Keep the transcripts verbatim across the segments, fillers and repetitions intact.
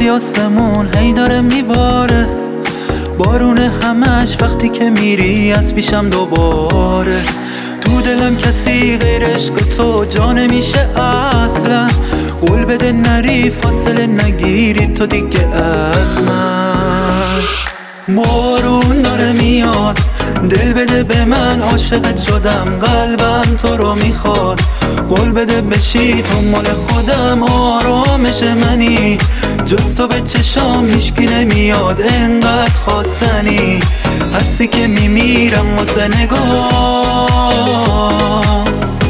وقتی آسمون هی داره میباره، بارون همش وقتی که میری از پیشم دوباره. تو دلم کسی غیر عشق تو جا نمیشه اصلا، قول بده نری فاصله نگیری تو دیگه از من. بارون داره میاد، دل بده به من، عاشقت شدم، قلبم تو رو میخواد، قول بده بشی تو مال خودم، آرامش منی، جز تو به چشام هیچکی نمیاد، انقدر خواستنی هستی که میمیرم واسه نگاه.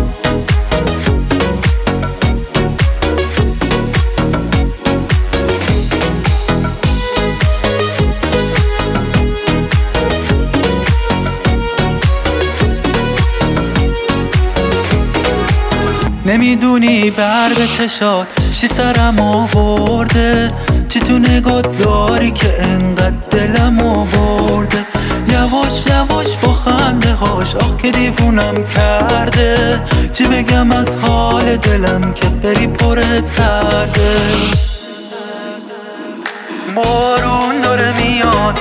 نمیدونی برق چشات چی سرم آورده، چی تو نگاه داری که انقدر دلم آورده. یواش یواش با خنده هاش آخ که دیوونم کرده، چی بگم از حال دلم که بری پرت کرده. بارون داره میاد،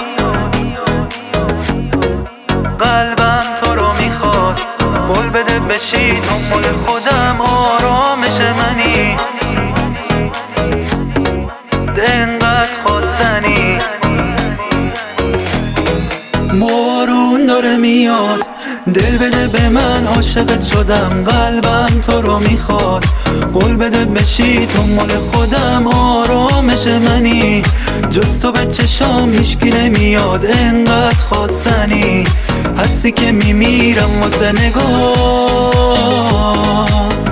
قلبم تو رو میخواد، قول بده بشی تو مال خودم، آرامش منی، انقدر خواستنی. بارون داره میاد، دل بده به من، عاشقت شدم، قلبم تو رو میخواد، قول بده بشی تو مال خودم، آرامش منی، جز تو به چشام هیچکی نمیاد، انقدر خواستنی هستی که میمیرم واسه نگاه.